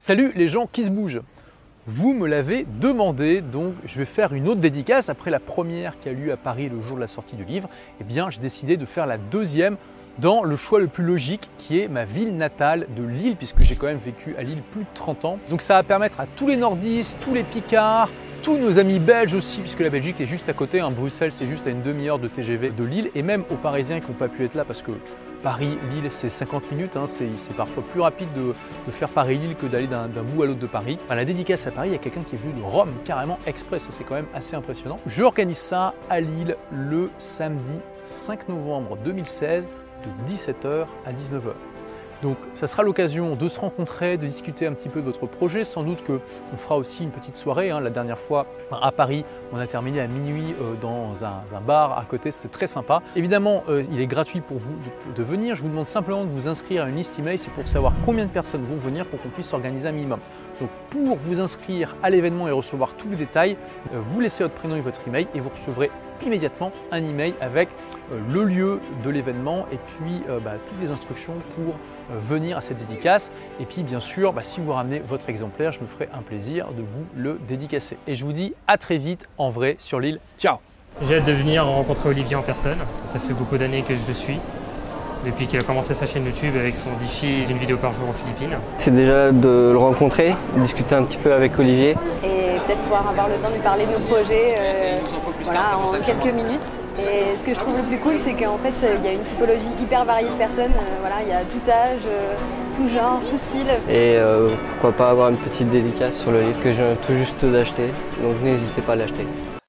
Salut les gens qui se bougent. Vous me l'avez demandé, donc je vais faire une autre dédicace. Après la première qui a lieu à Paris le jour de la sortie du livre, eh bien j'ai décidé de faire la deuxième dans le choix le plus logique qui est ma ville natale de Lille, puisque j'ai quand même vécu à Lille plus de 30 ans. Donc ça va permettre à tous les nordistes, tous les picards, tous nos amis belges aussi, puisque la Belgique est juste à côté, Bruxelles c'est juste à une demi-heure de TGV de Lille, et même aux Parisiens qui n'ont pas pu être là parce que Paris-Lille c'est 50 minutes, c'est parfois plus rapide de faire Paris-Lille que d'aller d'un bout à l'autre de Paris. Enfin, la dédicace à Paris, il y a quelqu'un qui est venu de Rome carrément express, c'est quand même assez impressionnant. Je organise ça à Lille le samedi 5 novembre 2016 de 17h à 19h. Donc ça sera l'occasion de se rencontrer, de discuter un petit peu de votre projet. Sans doute qu'on fera aussi une petite soirée. La dernière fois à Paris, on a terminé à minuit dans un bar à côté, c'était très sympa. Évidemment, il est gratuit pour vous de venir. Je vous demande simplement de vous inscrire à une liste email, c'est pour savoir combien de personnes vont venir pour qu'on puisse s'organiser un minimum. Donc pour vous inscrire à l'événement et recevoir tous les détails, vous laissez votre prénom et votre email et vous recevrez immédiatement un email avec le lieu de l'événement et puis toutes les instructions pour venir à cette dédicace. Et puis bien sûr, si vous ramenez votre exemplaire, je me ferai un plaisir de vous le dédicacer. Et je vous dis à très vite en vrai sur Lille. Ciao! J'ai hâte de venir rencontrer Olivier en personne. Ça fait beaucoup d'années que je le suis. Depuis qu'il a commencé sa chaîne YouTube avec son défi d'une vidéo par jour aux Philippines. C'est déjà de le rencontrer, discuter un petit peu avec Olivier. Et peut-être pouvoir avoir le temps de lui parler de nos projets en quelques minutes. Et ce que je trouve le plus cool, c'est qu'en fait, il y a une typologie hyper variée de personnes. Il y a tout âge, tout genre, tout style. Et pourquoi pas avoir une petite dédicace sur le livre que je viens tout juste d'acheter. Donc n'hésitez pas à l'acheter.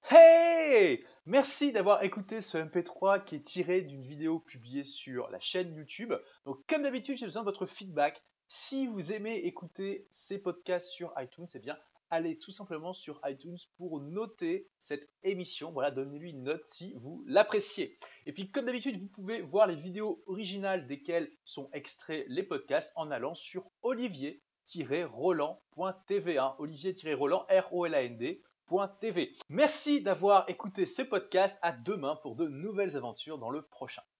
Hey! Merci d'avoir écouté ce MP3 qui est tiré d'une vidéo publiée sur la chaîne YouTube. Donc comme d'habitude, j'ai besoin de votre feedback. Si vous aimez écouter ces podcasts sur iTunes, eh bien allez tout simplement sur iTunes pour noter cette émission. Voilà, donnez-lui une note si vous l'appréciez. Et puis comme d'habitude, vous pouvez voir les vidéos originales desquelles sont extraits les podcasts en allant sur olivier-roland.tv. Olivier-roland, R-O-L-A-N-D. .tv. Merci d'avoir écouté ce podcast. À demain pour de nouvelles aventures dans le prochain.